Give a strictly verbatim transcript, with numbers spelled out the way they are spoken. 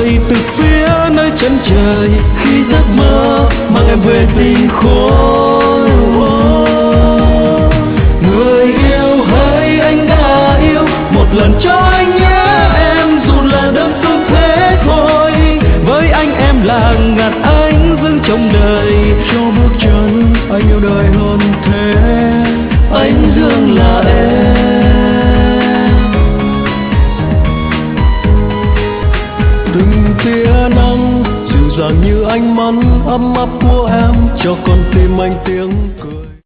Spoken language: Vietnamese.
người từ phía nơi chân trời, khi giấc mơ mang em về tình khôi. Người yêu hỡi anh đã yêu, một lần cho anh nhé em, dù là đơn phương thế thôi. Với anh em là ngàn anh dưng trong đời, cho bước chân anh yêu đời hơn thế. Anh Dương là em, từng tia nắng dịu dàng như ánh mắt ấm áp của em, cho con tim anh tiếng